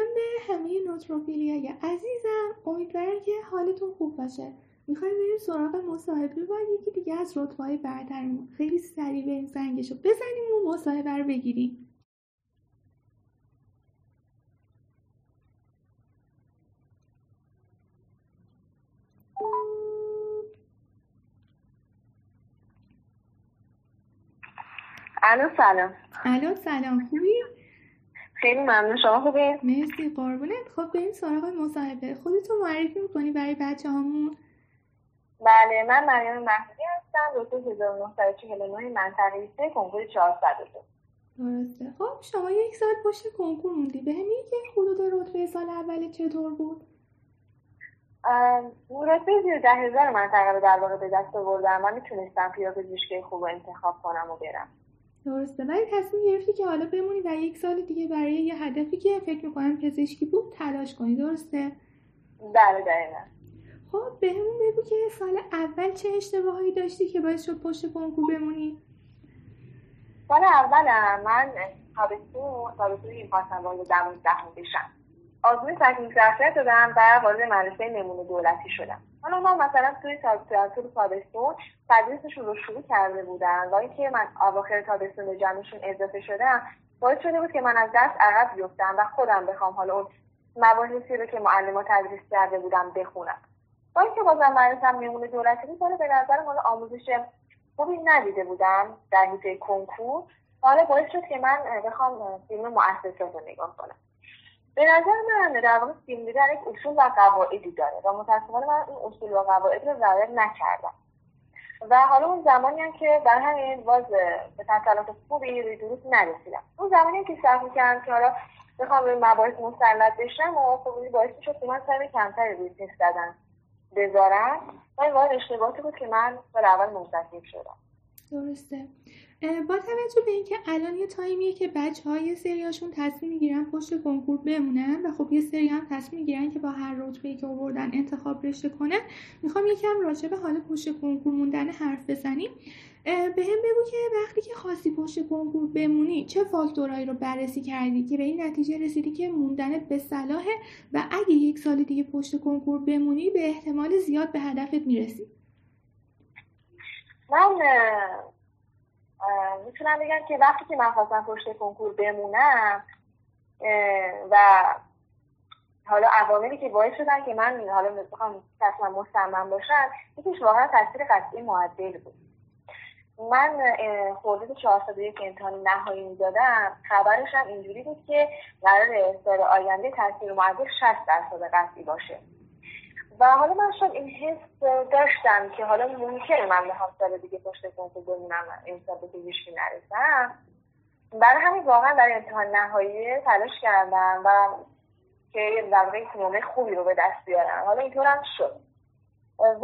به همه نوتروفیلیای عزیزم، امیدوارم که حالتون خوب باشه. میخوایم بریم سراغ مصاحبه با یکی دیگه از رتبه‌های برترمون. خیلی سریع بریم زنگشو بزنیم و مصاحبه رو بگیریم. الو سلام. الو سلام، خوبی؟ خیلی ممنون، شما خوبین؟ مرسی قربونت. خب بریم سراغ مصاحبه. خودتو معرفی میکنی برای بچه‌هامون؟ بله، من مریم محمودی هستم، رتبه 1949 منطقه 3 کنکور 402. درسته. خب شما یک سال پشت کنکور موندی. بهم میگی حدود رتبه سال اول چطور بود؟ رتبه زیر 10,000 منطقه رو در واقع به دست آوردم و میتونستم پیاز پزشکی خوب انتخاب کنم و برم. درسته. ولی تصمیم گرفتی که حالا بمونی و یک سال دیگه برای یه هدفی که فکر میکنم پزشکی بود تلاش کنی، درسته؟ بله دقیقا. خب بهمون بگو که سال اول چه اشتباهایی داشتی که باعث شد پشت کنکور بمونی؟ سال اولم من تابستون می‌خواستم وارد 12 بشم. آزمون تکمیل شخصیت دادم و وارد مدرسه نمونه دولتی شدم. حالا ما مثلا توی تابستون تدریسشون رو شروع کرده بودن و اینکه من اواخر تابستون به جمعشون اضافه شدم باعث شده بود که من از درس عقب بیفتم و خودم بخوام حالا اون مباحثی رو که معلم‌ها تدریس کرده بودن بخونم. با اینکه بازم مدرسه نمونه دولتی بود، ولی به نظر من آموزش خوبی ندیده بودم در حیطه کنکور. حالا باعث شد که من بخوام فیلم مؤسسات رو نگاه کنم. به نظر من در واقع فیلم دیدن یک اصول و قواعدی داره و متأسفانه من این اصول و قواعد رو رعایت نکردم و حالا اون زمانی هم که در همین باز به تسلط خوبی روی دروس نرسیدم. اون زمانی هم که سعی می‌کردم که حالا بخوام روی مباحث مسلط بشم و خب باعث شد که من سعی کمتری روی تست دادن بذارم و این واقعا اشتباهاتی بود که من سال اول مرتکب شدم. درسته. با توجه به اینکه الان یه تایمیه که بچه‌ها یه سریاشون تصمیم میگیرن پشت کنکور بمونن و خب یه سری هم تصمیم میگیرن که با هر رتبه‌ای که آوردن انتخاب رشته کنن، میخوام یکم راجع به حال پشت کنکور موندن حرف بزنیم. بهم بگو که وقتی که خواستی پشت کنکور بمونی چه فاکتورایی رو بررسی کردی که به این نتیجه رسیدی که موندنت به صلاحه و اگه یک سال دیگه پشت کنکور بمونی به احتمال زیاد به هدفت میرسی؟ من میتونم بگم که وقتی که من خواستم پشت کنکور بمونم و حالا عواملی که باعث شدن که من حالا بخوام تصمیم مصمم باشم، یکیش واقعا تاثیر قطعی معدل بود. من خرداد 401 که امتحان نهایی میدادم، خبرش هم اینجوری بود که قرار سال آینده تاثیر معدل 60% قطعی باشه و حالا من شاید این حس داشتم که حالا ممکنه من بخوام سال دیگه پشت کنکور بمونم و این سال به پزشکی نرسم. برای همین واقعا در امتحان نهایی تلاش کردم و که در واقع نمره خوبی رو به دست بیارم. حالا اینطور هم شد و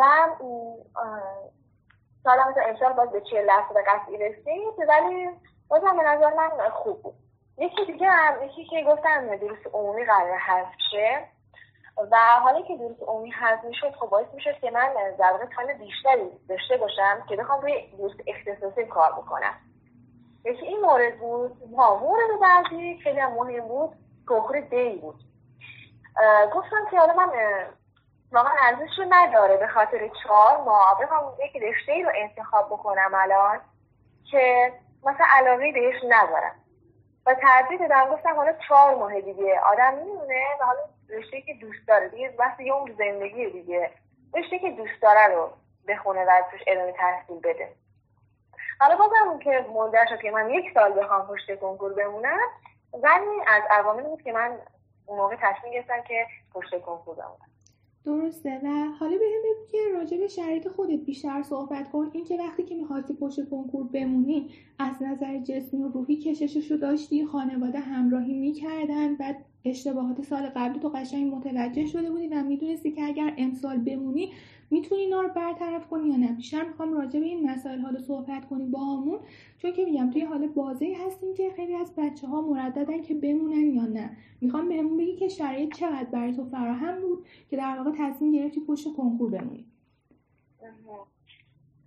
سال مثلا امسال باز به 40% قطعی رسید، ولی بازم به نظر من خوب بود. یکی که گفتم دروس عمومی قرار حذف شه و حالا که دروس عمومی حذف میشد خب باعث میشد که من در واقع تایم بیشتری داشته باشم که بخوام روی دروس اختصاصی کار بکنم. یکی این مورد بود. مورد بعدی خیلی هم مهم بود، کنکور دی بود. گفتم که حالا من واقعا ارزش رو نداره به خاطر 4 ماه بخوام یک رشته‌ای رو انتخاب بکنم الان که مثلا علاقه‌ای بهش ندارم و ترجیح دادم. گفتم حالا 4 ماه دیگه آدم میمونه و حالا رشته‌ای که دوست داره دیگه، بس یه عمر زندگی دیگه، رشته‌ای که دوست داره رو بخونه و توش ادامه تحصیل بده. حالا بازم که منجر شد که من 1 سال بخوام پشت کنکور بمونم، ولی از عواملی بود که من اون موقع تصمیم گرفتم که پشت کنکور بمونم. درسته. و حالا بهم بگو که راجع به شرایط خودت بیشتر صحبت کن. این که وقتی که می‌خواستی پشت کنکور بمونی از نظر جسمی و روحی کشششو داشتی، خانواده همراهی می‌کردن، بعد اشتباهات سال قبلی تو قشنگ متوجه شده بودی و میدونستی که اگر امسال بمونی میتونی اینا رو برطرف کنی یا نه. بیشتر میخوام راجع به این مسائل حالا صحبت کنی با همون، چون که میگم توی حال بازی هستیم که خیلی از بچه‌ها مرددن که بمونن یا نه. میخوام بهمون بگی که شرایط چقدر برای تو فراهم بود که در واقع تصمیم گرفتی پشت کنکور بمونی.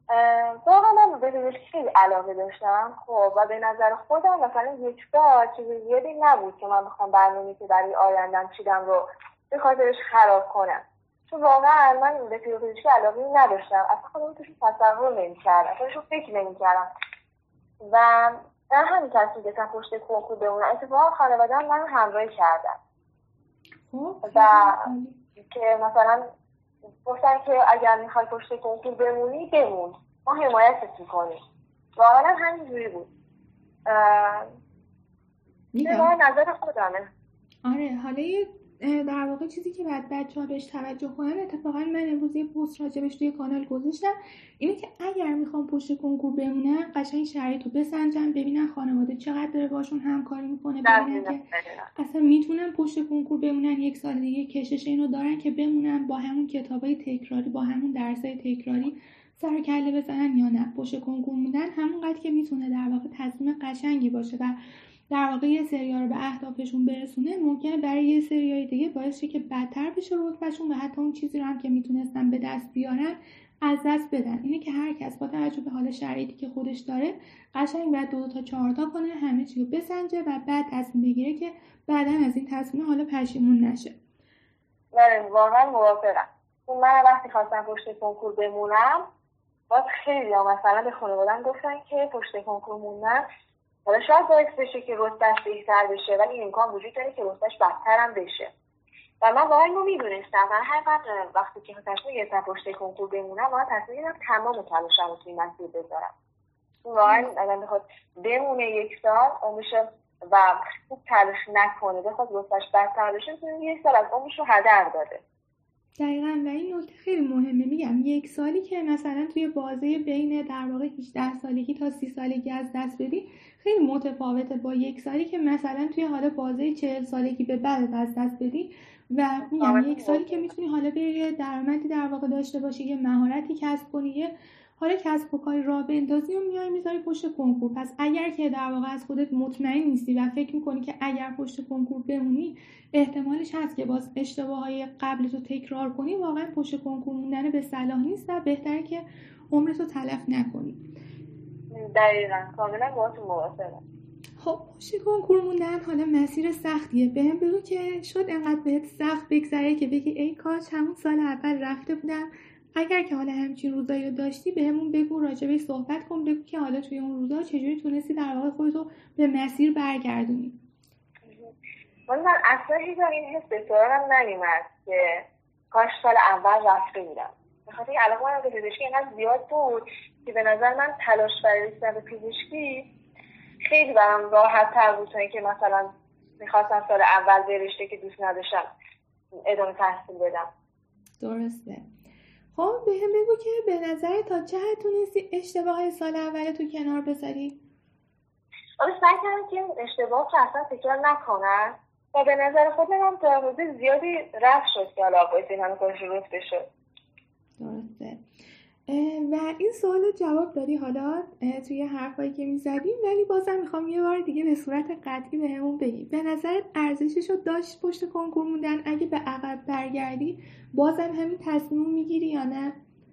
واقعا من به پزشکی خیلی علاقه داشتم. خب و به نظر خودم مثلا یک سال چیز زیادی نبود که من بخوام برنامه‌ای که برای آیندم چیدم رو به خاطرش خراب کنم، چون واقعا من به پزشکی علاقه نداشتم، اصلا خودم توش تصور نمی‌کردم، توش فکر نمی‌کردم و در همین تصمیم گرفتم پشت کنکور بمونم. اتفاقا خانواده‌ام منو همراهی کردن و که مثلا گفتن که اگر میخوای پشت کنکور بمونی بمون، ما حمایتت میکنیم. واقعا همینجوری بود. نظر خودمه. آره، حالا در واقع چیزی که بعد بچه‌ها بهش توجه کنن، اتفاقا من امروز یه پست راجبش توی کانال گذاشتم، اینه که اگر میخوام پشت کنکور بمونن قشنگ شرایطو بسنجن، ببینن خانواده چقدر داره باشون همکاری میکنه، ببینن که اصلا میتونن پشت کنکور بمونن، یک سال دیگه کشش اینو دارن که بمونن با همون کتابای تکراری، با همون درسای تکراری سر کله بزنن یا نه. پشت کنکور موندن همونقدر که میتونه در واقع تصمیم قشنگی باشه و در واقع یه سری‌ها رو به اهدافشون برسونه، ممکنه برای یه سریای دیگه باعث شه که بدتر بشه رتبهشون و حتی اون چیزی رو هم که میتونستن به دست بیارن از دست بدن. اینه که هر کس با توجه به حال شرایطی که خودش داره قشنگ باید 2 تا 4 تا کنه، همه چی رو بسنجه و بعد تصمیم بگیره که بعداً از این تصمیم حالا پشیمون نشه. واقعا موافقم. من وقتی خواستم پشت کنکور بمونم، باز خیلی مثلا به خانواده‌ام گفتن که پشت کنکور موندن حالا شاید باعث بشه که رتبهش بهتر بشه، ولی این امکان وجود داره که رتبهش بدتر هم بشه. و من واقعا اینو میدونستم و هر وقتی که تصمیم گرفتم پشت کنکور بمونم، واقعا تصمیم گرفتم تمام تلاشم رو توی مسیر بذارم. واقعا اگر بخواد بمونه یک سال عمرش و خوب تلاش نکنه، بخواد رتبهش بدتر بشه، یک سال از عمرش رو هدر داده. دقیقاً. و این نکته خیلی مهمه. میگم یک سالی که مثلا توی بازه بین در واقع 18 سالگی تا 30 سالگی از دست بدی خیلی متفاوته با یک سالی که مثلا توی حالا بازه 40 سالگی به بعد از دست بدی. و میگم یک سالی که میتونی حالا بری درآمدی در واقع داشته باشی، یه مهارتی کسب کنی، یه حالا کسب و کاری راه بندازی و میای میذاری پشت کنکور. پس اگر که در واقع از خودت مطمئن نیستی و فکر میکنی که اگر پشت کنکور بمونی احتمالش هست که باز اشتباههای قبلتو تکرار کنی، واقعا پشت کنکور موندن به صلاح نیست و بهتره که عمرتو تلف نکنی. دقیقاً، کاملا باهاتون موافقم. خب پشت کنکور موندن حالا مسیر سختیه. بهم بگو که شد انقدر بهت سخت بگذره که بگی ای کاش همون سال اول رفته بودم. اگر که حالا همچین روزایی رو داشتی بهمون بگو، راجبش صحبت کن، بگو که حالا توی اون روزا چجوری تونستی در واقع خودتو به مسیر برگردونی. من اصلا هیچ این حس به سراغم نمی‌اومد که کاش سال اول رفته بودم. بخاطر اینکه علاقه من به پزشکی اینقدر زیاد بود که به نظر من تلاش برای رسیدن به پزشکی خیلی برام راحت تر بود تا اینکه مثلا میخواستم سال اول به رشته که دوست نداشتم ادامه تحصیل بدم. درسته. خب بهم بگو که به نظر تا چه حد تونستی اشتباه سال اول تو کنار بذاری؟ سعی کردم که اشتباه که اصلا تکرار نکنم و به نظر خودم تا حدود زیادی رفت شد که حالا باید این همه کارش رفت بشه. درسته. و این سوال رو جواب دادی حالا توی حرفایی که میزدیم، ولی بازم میخوام یه بار دیگه به صورت قطعی بهمون بگی به نظرت ارزشش رو داشت پشت کنکور موندن؟ اگه به عقب برگردی بازم همین تصمیم میگیری یا نه؟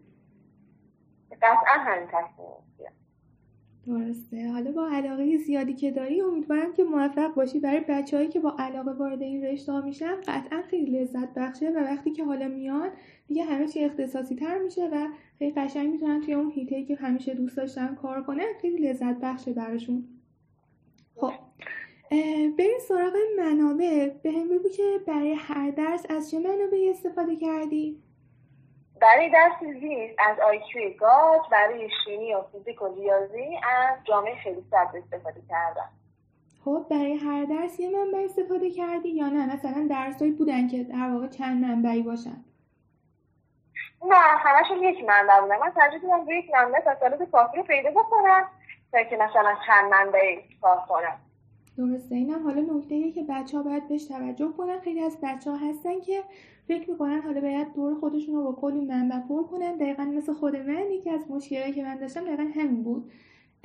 قطعا همین تصمیم میگیرم. درسته. حالا با علاقه زیادی که داری امیدوارم که موفق باشی. برای بچه‌هایی که با علاقه وارد این رشته میشن قطعا خیلی لذت بخشه و وقتی که حالا میان دیگه همه چی اختصاصی تر میشه و خیلی قشنگ میتونن توی اون حیطه‌ای که همیشه دوست داشتن کار کنن. خیلی لذت بخشه براشون. خب بریم سراغ منابع. بهم بگو که برای هر درس از چه منابعی استفاده کردی؟ برای درس زیست از IQ گاج، برای شیمی و فیزیک و ریاضی از جامعه خیلی صدر استفاده کردم. خب برای هر درس یه منبع استفاده کردی یا نه مثلا درسایی بودن که در واقع چند منبعی باشن؟ نه، همشون یک منبع بودن. من ترجیح دادم روی یک منبع تسلط کافی رو پیدا بکنم تا که مثلا چند منبعی کار کنم. درسته. اینم حالا نکته‌ایه که بچه‌ها باید بهش توجه کنن. خیلی از بچه‌ها هستن که فکر می‌کنن حالا باید دور خودشون رو با کلی منبع پر کنن. دقیقاً مثل خود من، یکی از مشکلاتی که من داشتم دقیقاً همین بود.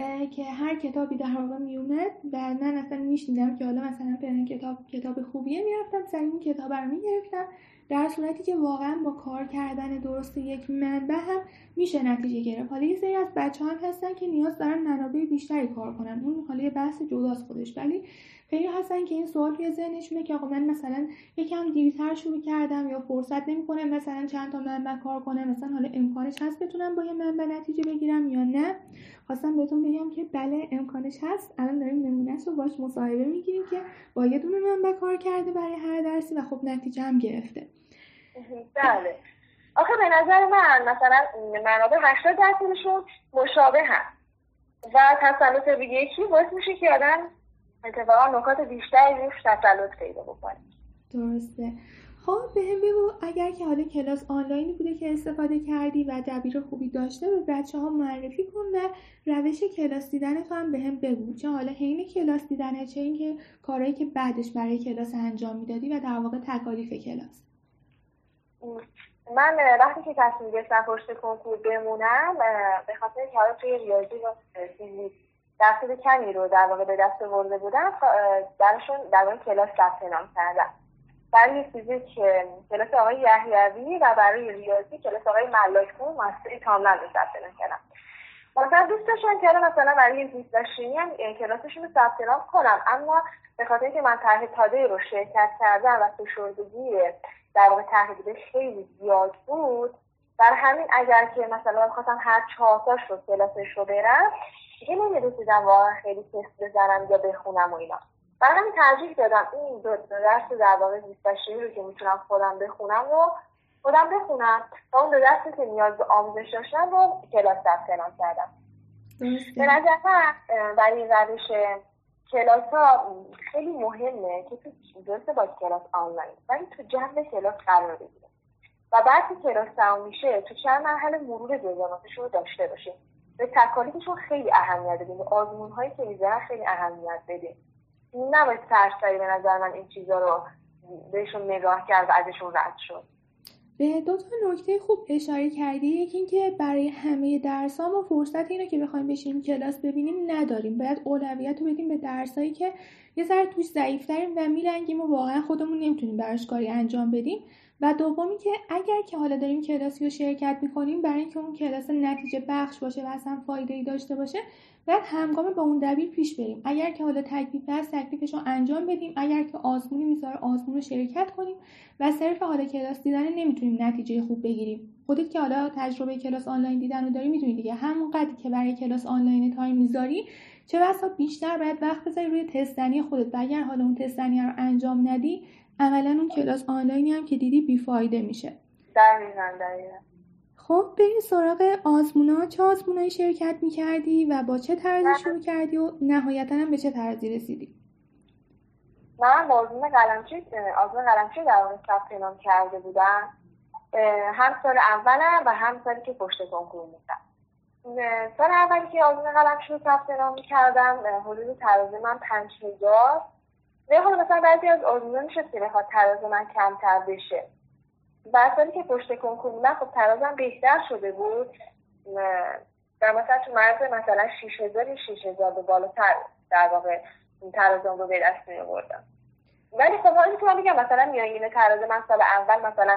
که هر کتابی در واقع میومد و من اصلا میشنیدم که حالا مثلا فلان کتاب خوبیه، میرفتم سری این کتاب رو میگرفتم، در صورتی که واقعا با کار کردن درست یک منبع هم میشه نتیجه گرفت. حالا یه سری از بچه‌ها هم هستن که نیاز دارن منابع بیشتری کار کنن، اون حالا یه بحث جداست خودش، ولی خیلی هستن که این سوال توی ذهنشونه که آقا من مثلا یکم دیرتر شروع کردم یا فرصت نمی‌کنه مثلا چند تا منبع کار کنم، مثلا حالا امکانش هست بتونم با یه منبع نتیجه بگیرم یا نه. خواستم بهتون بگم که بله امکانش هست. الان داریم نمونهش رو باش مصاحبه میگیریم که با یه دونه منبع کار کرده برای هر درسی و خب نتیجه هم گرفته. بله. آخه به نظر من مثلا منابع 80% مشابه هست و تسلط به یکی باعث میشه که آدم اتفاقا نکات بیشتری روش تسلط پیدا بکنه. درسته. خب بهم بگو اگر که حالا کلاس آنلاینی بوده که استفاده کردی و دبیر خوبی داشته به بچه‌ها معرفی کن و روش کلاس دیدن تو هم بهم بگو، چه حالا حین کلاس دیدنه چه اینکه کارهایی که بعدش برای کلاس انجام میدادی و در واقع تکالیف کلاس. من وقتی که تصمیم گرفتم پشت کنکور بمونم به خاطر اینکه حالا توی ریاضی و فیزیک درصد کمی رو در واقع به دست آورده بودم، درشون در واقع کلاس ثبت نام کردم. برای فیزیک کلاس آقای یحیوی و برای ریاضی کلاس آقای ملاک‌پور مستری کاملا رو ثبت نام کردم. مثلا دوست داشتم که مثلا برای زیست و شیمی هم کلاسشون رو ثبت نام کنم، اما به خاطر اینکه من طرح تاده رو شرکت کردم و فشردگی در واقع تحقیق خیلی زیاد بود، در همین اگر که مثلا بخواستم هر 4 تاش رو کلاسش رو برم دیگه نمی‌رسیدم واقعا خیلی تست بزنم یا بخونم و اینا. برای همین ترجیح دادم این دو درس در واقع زیست و شیمی رو که میتونم خودم بخونم و اون دو درسی که نیاز به آموزش داشتم رو کلاس ثبت نام کردم. به نظر من برای روش کلاس ها خیلی مهمه که تو درسته با کلاس آنلاین ولی تو جو کلاس قرار بگیره و بعد که کلاس تموم میشه تو چند مرحله مرور جزئیاتش رو داشته باشه. به تکالیفشون خیلی اهمیت بدیم، آزمون هایی که میذارن خیلی اهمیت بدیم. نباید سرسری به نظر من این چیزا رو بهشون نگاه کرد و ازشون رد شد. به 2 نکته خوب اشاره کردی. یکی این که برای همه درس‌ها ما فرصت اینو که بخوایم بشینیم کلاس ببینیم نداریم، باید اولویت رو بدیم به درسایی که یه ذره توش ضعیف‌تریم و میلنگیم و واقعا خودمون نمیتونیم براش کاری انجام بدیم. و دومی که اگر که حالا داریم کلاسی رو شرکت می‌کنیم برای اینکه اون کلاس نتیجه بخش باشه و اصلا فایده‌ای داشته باشه باید همگام با اون دبیر پیش بریم. اگر که حالا تکلیف هست تکلیفش رو انجام بدیم، اگر که آزمونی میذاره آزمون رو شرکت کنیم و صرف حالا کلاس دیدن نمیتونیم نتیجه خوب بگیریم. خودت که حالا تجربه کلاس آنلاین دیدن رو داری میدونی دیگه، همون قدری که برای کلاس آنلاین تایم میذاری چه بسا بیشتر باید وقت بذاری روی تستنی خودت و اگر حالا اون تستنی رو انجام ندی عملاً اون کلاس آنلاینی هم که دیدی بیفایده میشه. دقیقاً. خب بریم سراغ آزمونا. چه آزمونایی شرکت میکردی و با چه طرزی شروع کردی و نهایتاً هم به چه طرزی رسیدی؟ من آزمون قلمچی در واقع ثبت نام کرده بودم، هم سال اولم و هم سالی که پشت کنکور بودم. سال اولی که آزمون قلمچی رو ثبت نام کردم حدود تراز من 5000. حالا مثلا بعضی از آزمونا میشد که بخواد تراز من کمتر بشه. بعد سالی که پشت کنکور بودم خب ترازم بهتر شده بود و مثلا تو مرز مثلا 6000 به بالاتر در واقع ترازم رو به دست می آوردم. ولی خب حالا میتونم بگم مثلا میانگین تراز من سال اول مثلا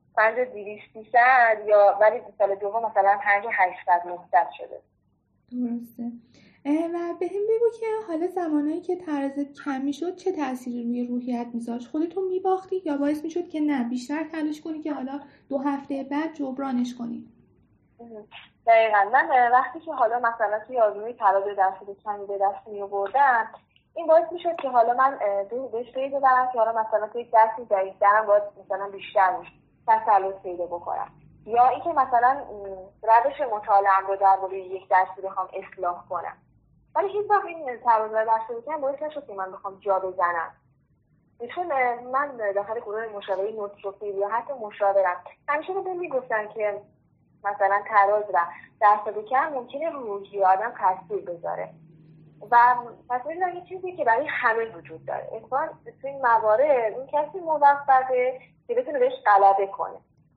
5200 یا ولی سال دوم مثلا 5800 شده. درسته. و به هم بگو که حالا زمانایی که ترازت کمی شد چه تأثیری روی روحیت میذاشت؟ خودتو میباختی یا باعث میشد که نه بیشتر تلاش کنی که حالا 2 هفته بعد جبرانش کنی؟ دقیقاً. من وقتی که حالا مثلا توی آزمون تراز درصد کمی به دست میآوردم این باعث میشد که حالا من بهش پی ببرم که حالا مثلا توی یک درسی ضعیف‌ترم باید مثلا بیشتر تسلط پیدا بکنم، یا اینکه مثلا روش مطالعه‌ام رو در مورد یک درسی بخوام اصلاح کنم. ولی هیچ وقت این تراز درصد کم باعث نشد که من بخوام جا بزنم. چون من داخل گروه مشاوره نوتروفیل یا حتی مشاورم همیشه بهم میگفتن که مثلا تراز و درصد کم ممکنه روحیه آدم تاثیر بذاره و پس می‌دونم یه چیزی که برای همه وجود داره. انسان تو این موارد اون کسی موفقه که بتونه بهش غلبه کنه.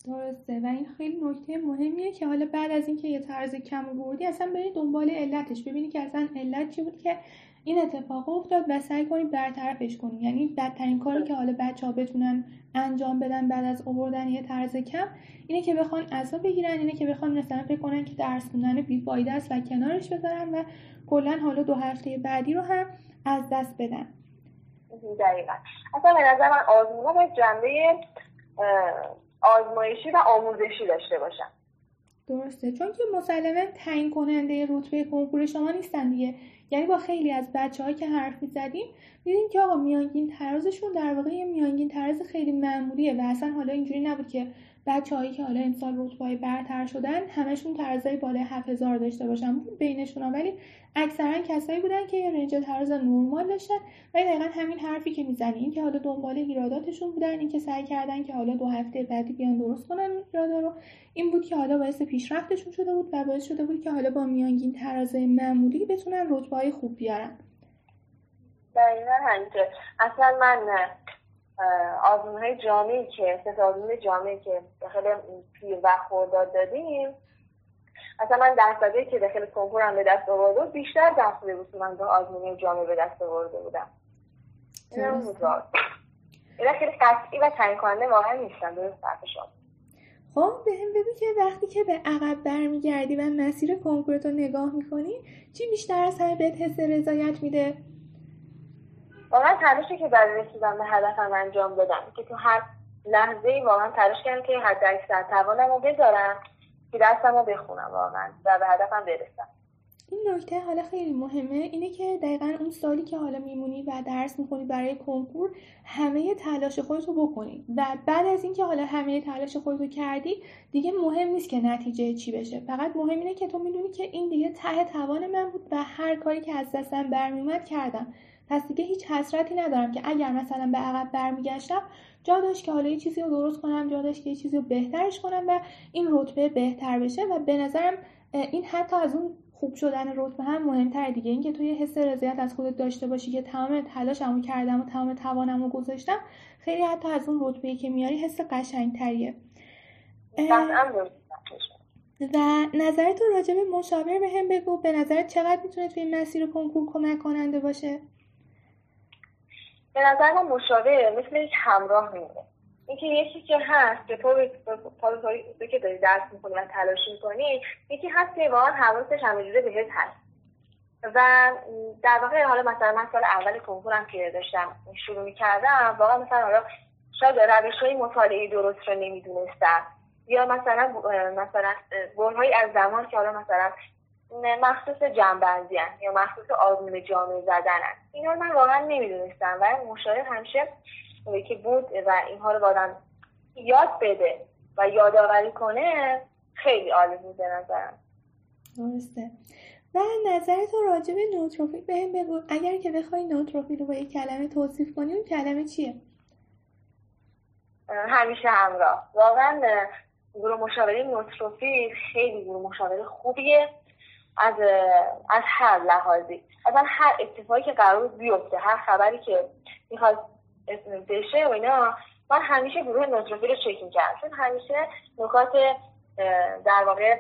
درسته و این خیلی نکته مهمیه که حالا بعد از اینکه یه طرز کم بردی اصلا بری دنبال علتش، ببینی که اصلا علت چی بود که این اتفاق افتاد و سعی کنی برطرفش کنی. یعنی بدترین کاری که حالا بچه‌ها بتونن انجام بدن بعد از آوردن یه طرز کم اینه که بخوان عصا بگیرن، اینه که بخوان مثلا فکر کنن که درس خوندن بی‌فایده است و کنارش بذارن و کلا حالا 2 هفته بعدی رو هم از دست بدن. دقیقاً. اصلا به نظر من آزمون‌ها باید جنبه آزمایشی و آموزشی داشته باشن. درسته، چون که مسلماً تعیین کننده رتبه کنکور شما نیستن دیگه. یعنی با خیلی از بچه‌ها که حرف می‌زدیم دیدیم که آقا میانگین ترازشون در واقع یه میانگین تراز خیلی معمولیه و اصلا حالا اینجوری نبود که بچه‌هایی که حالا امسال رتبه‌های برتر شدن همشون ترازای بالای 7000 داشته باشن بینشون، ولی اکثرا کسایی بودن که یه رنج تراز نرمال داشتن و دقیقاً همین حرفی که میزنی، این که حالا دنبال ایراداتشون بودن، این که سعی کردن که حالا 2 هفته بعدی بیان درست کنن ایرادا رو، این بود که حالا باعث پیشرفتشون شده بود و باعث شده بود که حالا با میانگین ترازای معمولی بتونن رتبه‌های خوب بیارن. دقیقاً همینطور. اصلا من آزمون‌های جامعی که آزمون جامعی که داخل پیر و خرداد دادیم، اصلا من درصدی که داخل کنکورم به دست آورده بود بیشتر درصدی بود من به آزمون جامعی به دست آورده بودم. اینا خیلی قطعی و تعیین کننده واقعا نیستن. درست حرف شما. خب بهم بگو که وقتی که به عقب برمیگردی و مسیر کنکورتو نگاه میکنی چی بیشتر از همه بهت حس رضایت میده؟ واقعا تلاشی که برای رسیدن به هدفم انجام دادم که تو هر لحظه‌ای واقعا تلاش کردم که حداکثر توانمو بذارم که درسمو بخونم واقعا و به هدفم برسم. این نکته حالا خیلی مهمه، اینه که دقیقاً اون سالی که حالا میمونی و درس میخونی برای کنکور همه تلاش خودتو بکنی و بعد از اینکه حالا همه تلاش خودتو کردی دیگه مهم نیست که نتیجه چی بشه، فقط مهم اینه که تو میدونی که این دیگه ته توان من بود و هر کاری که از دستم برمیومد کردم، پس دیگه هیچ حسرتی ندارم که اگر مثلا به عقب برمیگشتم جا داشت که حالا یه چیزی رو درست کنم، جا داشت که یه چیزی رو بهترش کنم و این رتبه بهتر بشه و به نظرم این حتی از اون خوب شدن رتبه هم مهمتره دیگه، اینکه تو یه حس رضایت از خودت داشته باشی که تمام تلاشمو کردم و تمام توانمو گذاشتم، خیلی حتی از اون رتبه‌ای که میاری حس قشنگتریه. و نظرت رو راجع به مشاور بهم بگو، به نظرت چقدر میتونه توی این مسیر کنکور کمک کننده باشه؟ به نظر من مشاور مثل یک همراه میمونه. اینکه یکی که هست که تو که داری درس میکنی و تلاش میکنی، یکی هست که واقعا حواسش همه‌جوره بهت هست و در واقع حالا مثلا من سال اول کنکورم که داشتم شروع میکردم واقعا مثلا حالا شاید روش‌های مطالعه درست رو نمیدونستم یا مثلا برهایی از زمان که حالا مثلا مخصوص جنبندی هست یا مخصوص آزمون جامعه زدن هست، اینا من واقعا نمیدونستم و مشاور همیشه که بود و اینها رو بادم یاد بده و یادآوری کنه خیلی عالی بود به نظرم. درسته. و نظرت رو راجع به نوتروفیل بهم بگو، اگر که بخوای نوتروفیل رو با یک کلمه توصیف کنی اون کلمه چیه؟ همیشه همراه. واقعا گروه مشاوره نوتروفیل خیلی گروه مشاوره خوبیه از هر لحاظی. اصلا هر اتفاقی که قرار بیفته، هر خبری که میخواد بشه و اینا، من همیشه گروه نوتروفیل رو چک می‌کردم چون همیشه نکات در واقع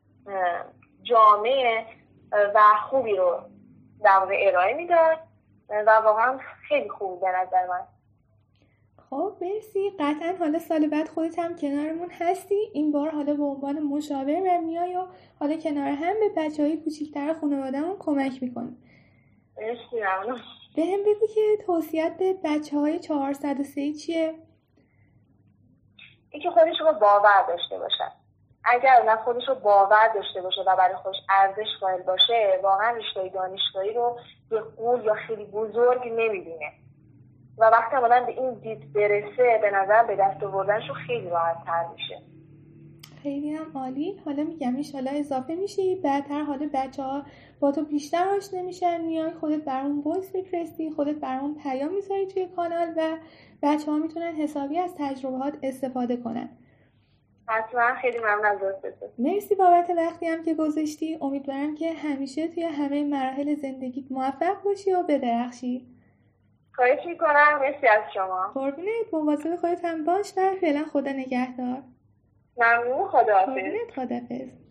جامع و خوبی رو در واقع ارائه میداد و واقعا خیلی خوب به نظر من. خب مرسی. قطعا حالا سال بعد خودت هم کنارمون هستی، این بار حالا به عنوان مشاور و میای و حالا کنار هم به بچه‌های کوچیک‌تر خانواده‌مون کمک می‌کنی. مرسی ممنون. بهم بگو که توصیه‌ت به بچه‌های 403 چیه؟ اینکه خودشون رو باور داشته باشن. اگر نه خودش رو باور داشته باشه و برای خودش ارزش قائل باشه، واقعا رشته دانشگاهی رو به قول یا خیلی بزرگ نمی‌بینه. و وقتی آدم به این دید برسه به نظر به دست آوردنش خیلی راحت‌تر میشه. خیلی هم عالی. حالا میگم انشالله اضافه میشی، بعدتر حالا بچه‌ها با تو بیشتر آشنا میشن، میای خودت برامون وایس میفرستی، خودت برامون پیام میذاری توی کانال و بچه‌ها میتونن حسابی از تجربهات استفاده کنن. حتما. خیلی ممنون از لطفتون. مرسی بابت وقتی هم که گذاشتی. امیدوارم که همیشه توی همه مراحل زندگیت موفق باشی و بدرخشی. خواهش میکنم. مرسی از شما. قربونت. مواظب خودت هم باش و فعلا خدا نگهدار. ممنون. خداحافظ. خداحافظ.